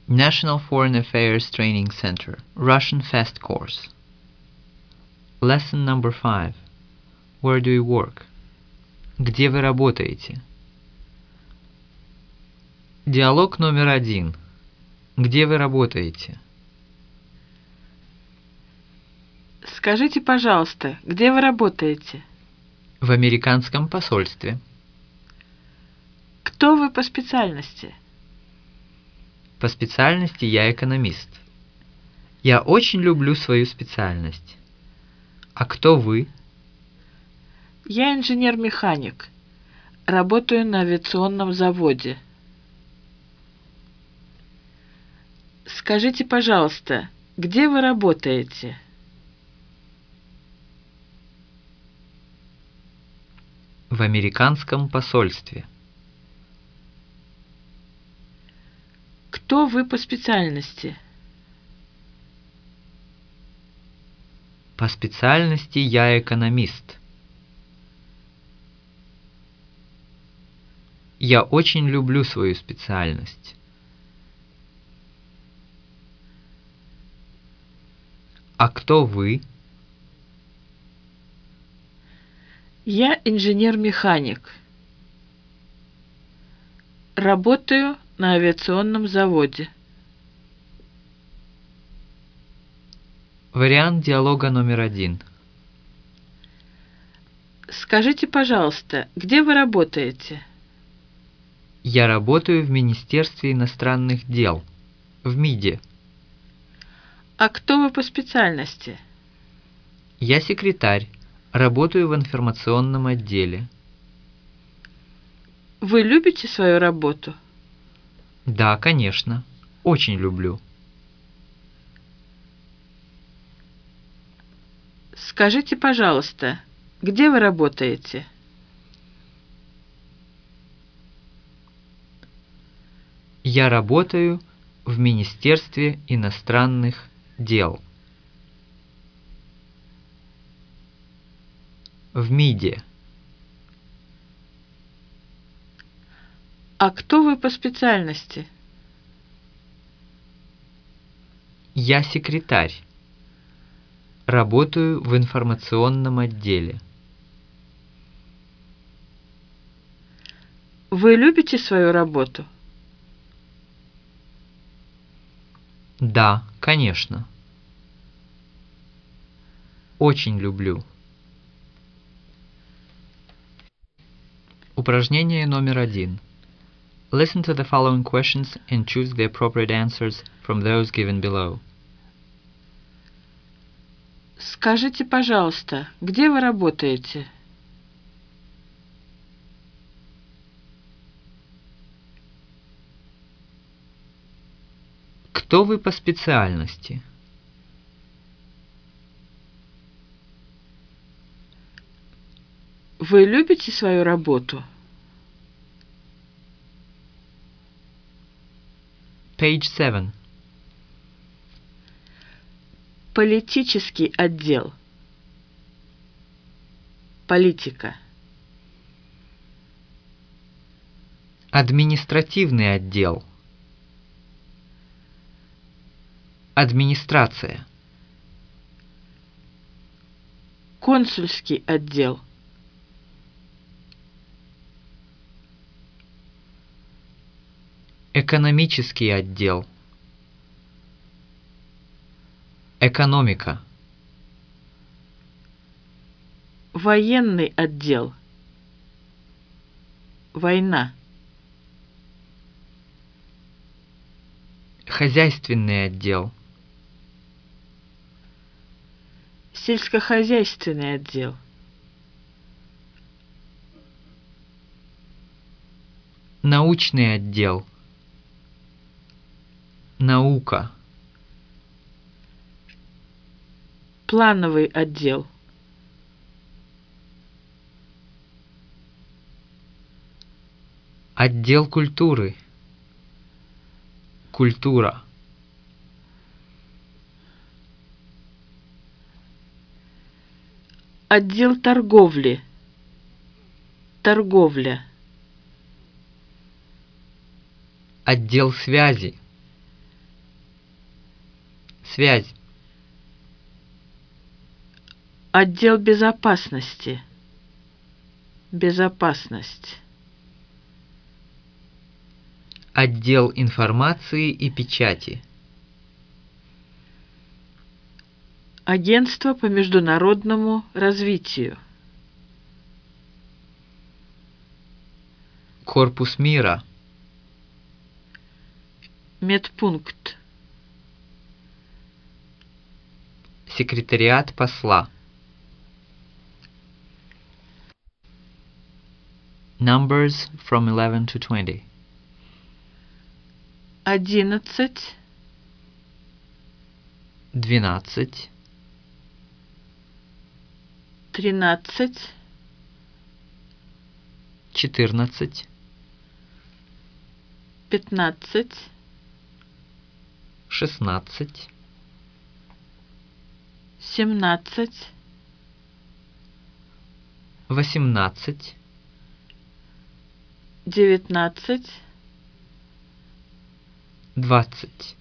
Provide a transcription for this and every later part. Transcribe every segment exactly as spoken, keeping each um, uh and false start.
National Foreign Affairs Training Center, Russian Fast Course. Lesson number five. Where do you work? Где вы работаете? Диалог номер один. Где вы работаете? Скажите, пожалуйста, где вы работаете? В американском посольстве. Кто вы по специальности? По специальности я экономист. Я очень люблю свою специальность. А кто вы? Я инженер-механик. Работаю на авиационном заводе. Скажите, пожалуйста, где вы работаете? В американском посольстве. Кто вы по специальности? По специальности я экономист. Я очень люблю свою специальность. А кто вы? Я инженер-механик. Работаю на авиационном заводе. Вариант диалога номер один. Скажите, пожалуйста, где вы работаете? Я работаю в Министерстве иностранных дел, в МИДе. А кто вы по специальности? Я секретарь, работаю в информационном отделе. Вы любите свою работу? Да, конечно, очень люблю. Скажите, пожалуйста, где вы работаете? Я работаю в Министерстве иностранных дел. В МИДе. А кто вы по специальности? Я секретарь. Работаю в информационном отделе. Вы любите свою работу? Да, конечно. Очень люблю. Упражнение номер один. Listen to the following questions and choose the appropriate answers from those given below. Скажите, пожалуйста, где вы работаете? Кто вы по специальности? Вы любите свою работу? Page seven. Политический отдел. Политика. Административный отдел. Администрация. Консульский отдел. Экономический отдел. Экономика. Военный отдел. Война. Хозяйственный отдел. Сельскохозяйственный отдел. Научный отдел. Наука. Плановый отдел. Отдел культуры. Культура. Отдел торговли. Торговля. Отдел связи. Связь. Отдел безопасности. Безопасность. Отдел информации и печати. Агентство по международному развитию. Корпус мира. Медпункт. Секретариат посла. Numbers from eleven to twenty. Одиннадцать. Двенадцать. Тринадцать. Четырнадцать. Пятнадцать. Шестнадцать. Семнадцать. Восемнадцать. Девятнадцать. Двадцать.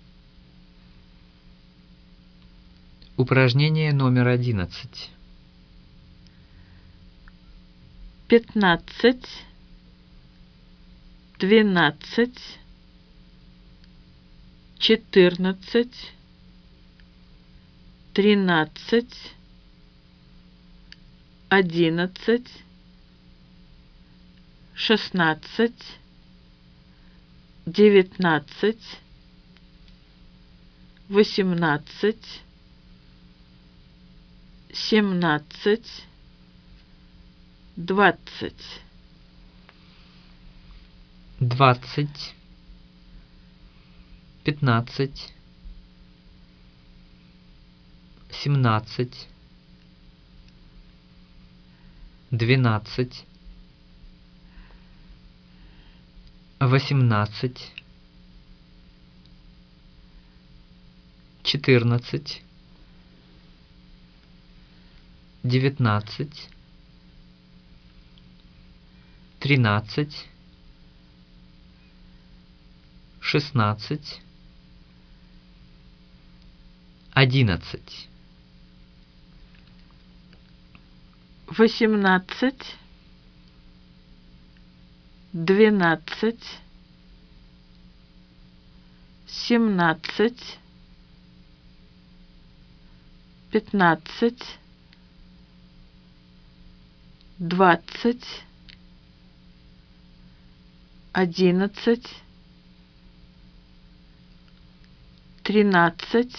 Упражнение номер одиннадцать. Пятнадцать. Двенадцать. Четырнадцать. Тринадцать. Одиннадцать. Шестнадцать. Девятнадцать. Восемнадцать. Семнадцать. Двадцать. Двадцать. Пятнадцать. Семнадцать. Двенадцать. Восемнадцать. Четырнадцать. Девятнадцать. Тринадцать. Шестнадцать. Одиннадцать. Восемнадцать. Двенадцать. Семнадцать. Пятнадцать. Двадцать. Одиннадцать. Тринадцать.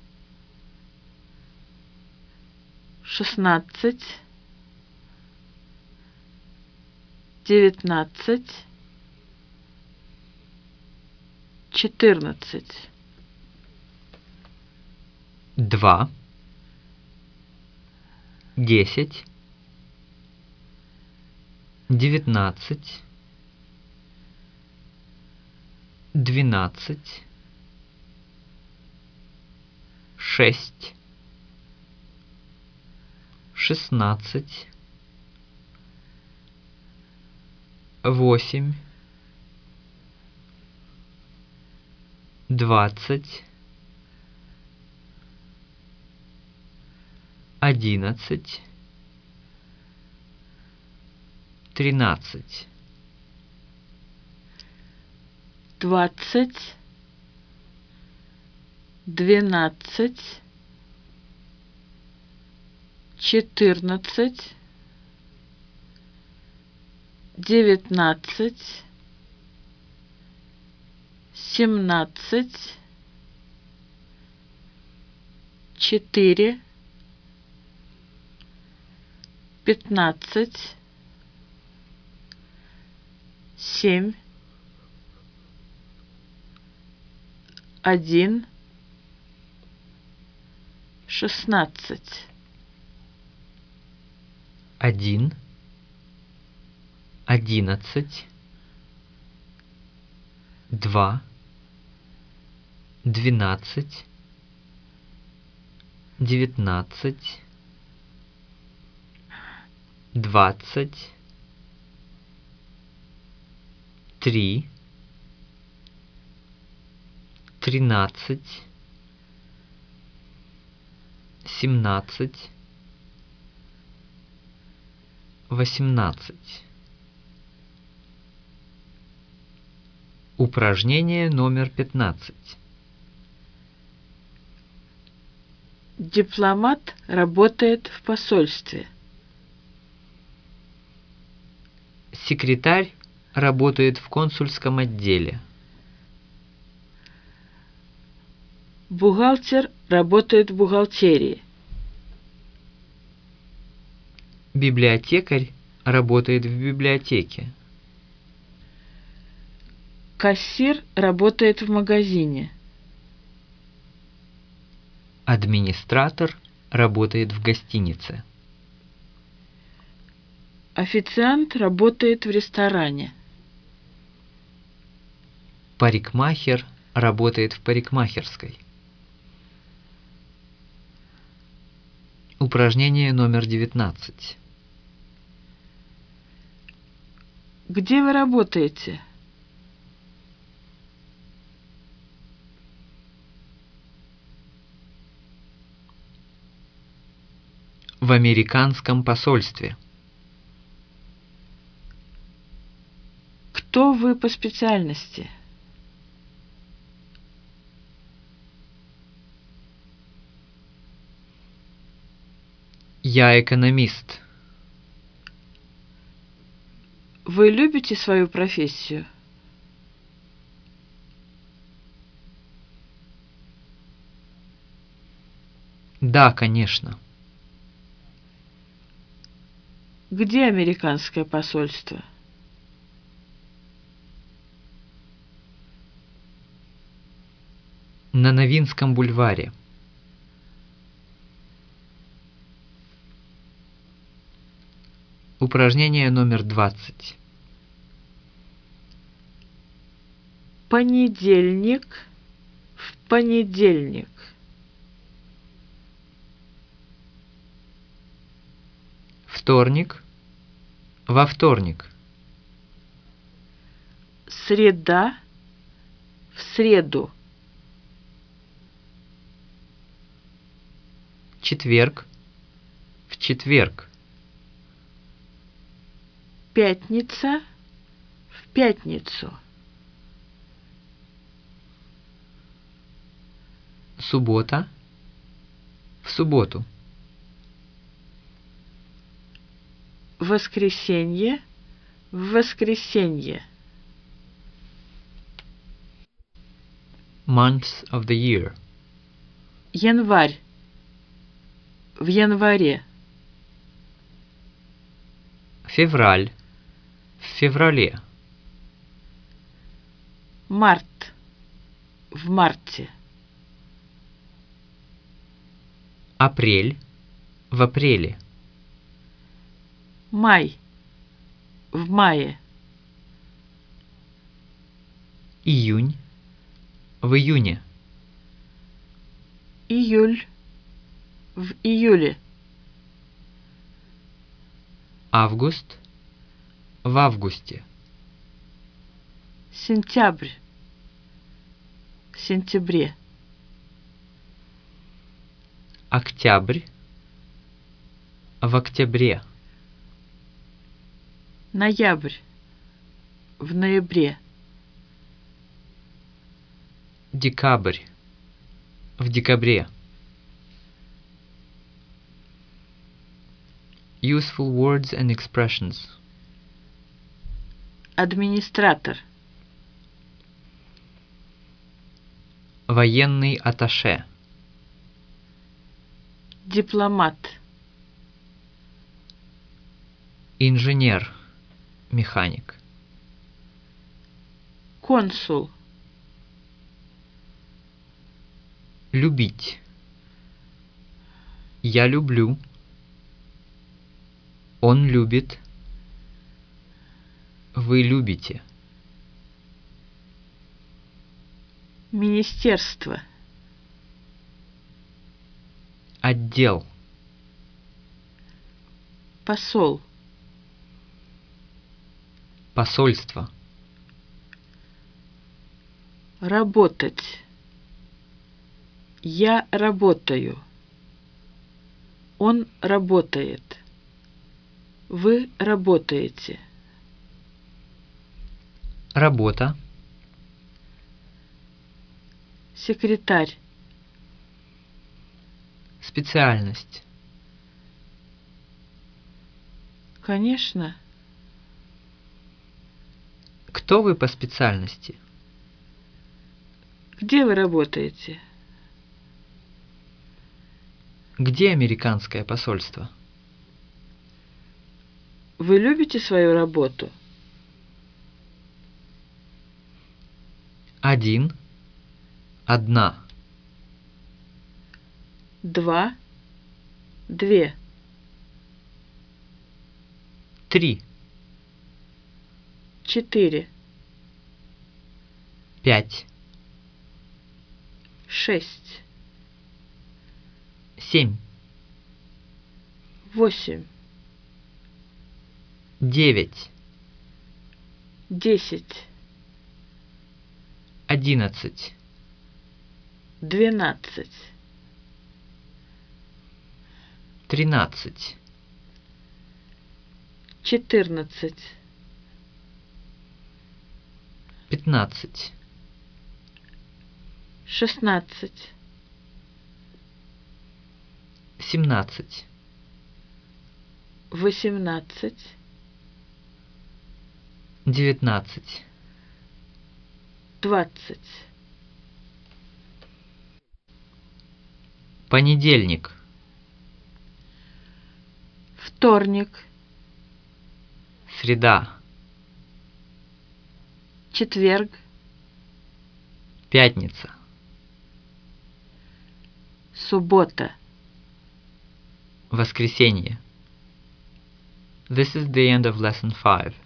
Шестнадцать. Девятнадцать. Четырнадцать. Два. Десять. Девятнадцать. Двенадцать. Шесть. Шестнадцать. Восемь. Двадцать. Одиннадцать. Тринадцать. Двадцать. Двенадцать. Четырнадцать. Девятнадцать. Семнадцать. Четыре. Пятнадцать. Семь. Один. Шестнадцать. Один. Одиннадцать. Два. Двенадцать. Девятнадцать. Двадцать. Три. Тринадцать. семнадцать, восемнадцать. Упражнение номер пятнадцать. Дипломат работает в посольстве. Секретарь работает в консульском отделе. Бухгалтер работает в бухгалтерии. Библиотекарь работает в библиотеке. Кассир работает в магазине. Администратор работает в гостинице. Официант работает в ресторане. Парикмахер работает в парикмахерской. Упражнение номер девятнадцать. Где вы работаете? В американском посольстве. Кто вы по специальности? Я экономист. Вы любите свою профессию? Да, конечно. Где американское посольство? На Новинском бульваре. Упражнение номер двадцать. Понедельник, в понедельник. Вторник, во вторник. Среда, в среду. Четверг, в четверг. Пятница, в пятницу. Суббота, в субботу. Воскресенье, в воскресенье. Months of the year. Январь, в январе. Февраль, в феврале. Март, в марте. Апрель, в апреле. Май, в мае. Июнь, в июне. Июль, в июле. Август, в августе. Сентябрь, в сентябре. Октябрь, в октябре. Ноябрь, в ноябре. Декабрь, в декабре. Useful words and expressions. Администратор. Военный атташе. Дипломат. Инженер, механик. Консул. Любить. Я люблю. Он любит. Вы любите. Министерство. Отдел. Посол. Посольство. Работать. Я работаю. Он работает. Вы работаете. Работа. Секретарь. Специальность. Конечно. Кто вы по специальности? Где вы работаете? Где американское посольство? Вы любите свою работу? Один. Одна. Два. Две. Три. Четыре. Пять. Шесть. Семь. Восемь. Девять. Десять. Одиннадцать. Двенадцать. Тринадцать. Четырнадцать. Пятнадцать. Шестнадцать. Семнадцать. Восемнадцать. Девятнадцать. Двадцать. Понедельник. Вторник. Среда. Четверг. Пятница. Суббота. Воскресенье. This is the end of lesson five.